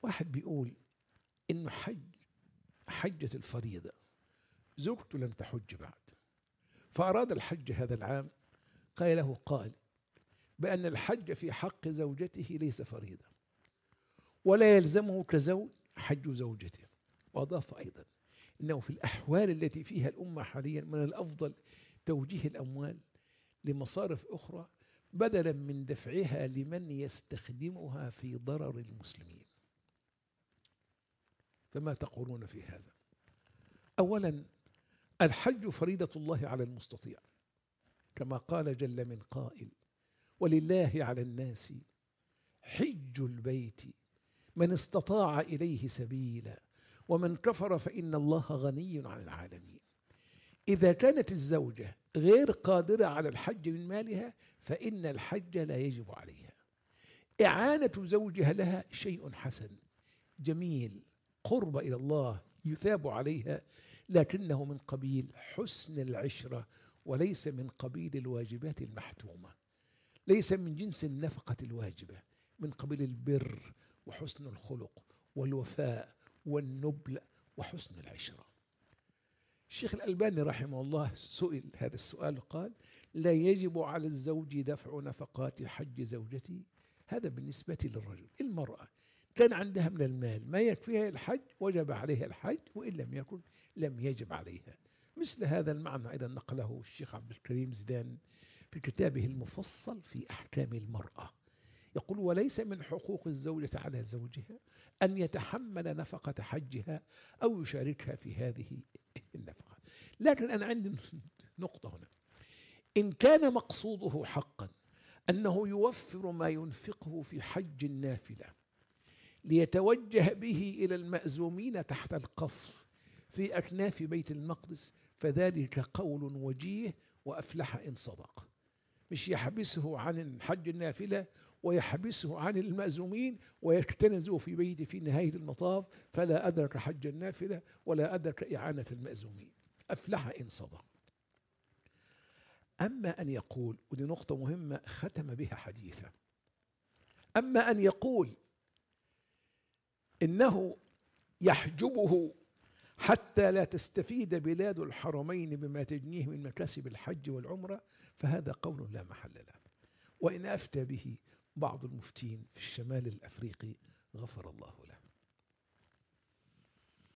واحد بيقول إنه حجة الفريضة، زوجته لم تحج بعد، فأراد الحج هذا العام. قال له قائل بأن الحج في حق زوجته ليس فريضة، ولا يلزمه كزوج حج زوجته. وأضاف أيضا إنه في الأحوال التي فيها الأمة حاليا من الأفضل توجيه الأموال لمصارف أخرى بدلا من دفعها لمن يستخدمها في ضرر المسلمين. فما تقولون في هذا؟ أولا، الحج فريضة الله على المستطيع، كما قال جل من قائل: ولله على الناس حج البيت من استطاع إليه سبيلا ومن كفر فإن الله غني عن العالمين. إذا كانت الزوجة غير قادرة على الحج من مالها فإن الحج لا يجب عليها. إعانة زوجها لها شيء حسن جميل، قرب إلى الله يثاب عليها، لكنه من قبيل حسن العشرة وليس من قبيل الواجبات المحتومة، ليس من جنس النفقة الواجبة، من قبيل البر وحسن الخلق والوفاء والنبل وحسن العشرة. الشيخ الألباني رحمه الله سئل هذا السؤال وقال: لا يجب على الزوج دفع نفقات حج زوجته. هذا بالنسبة للرجل. المرأة كان عندها من المال ما يكفيها الحج وجب عليها الحج، وإن لم يكن لم يجب عليها. مثل هذا المعنى أيضا نقله الشيخ عبد الكريم زيدان في كتابه المفصل في أحكام المرأة، يقول: وليس من حقوق الزوجة على زوجها أن يتحمل نفقة حجها أو يشاركها في هذه النفقة. لكن أنا عندي نقطة هنا: إن كان مقصوده حقا أنه يوفر ما ينفقه في حج النافلة ليتوجه به إلى المأزومين تحت القصف في أكناف بيت المقدس، فذلك قول وجيه وأفلح إن صدق. مش يحبسه عن حج النافلة ويحبسه عن المأزومين ويكتنزه في بيته في نهاية المطاف، فلا أدرك حج النافلة ولا أدرك إعانة المأزومين. أفلح إن صدق. أما أن يقول، ودي نقطة مهمة ختم بها حديثه، أما أن يقول إنه يحجبه حتى لا تستفيد بلاد الحرمين بما تجنيه من مكاسب الحج والعمرة، فهذا قول لا محل له، وإن أفتى به بعض المفتين في الشمال الأفريقي غفر الله له.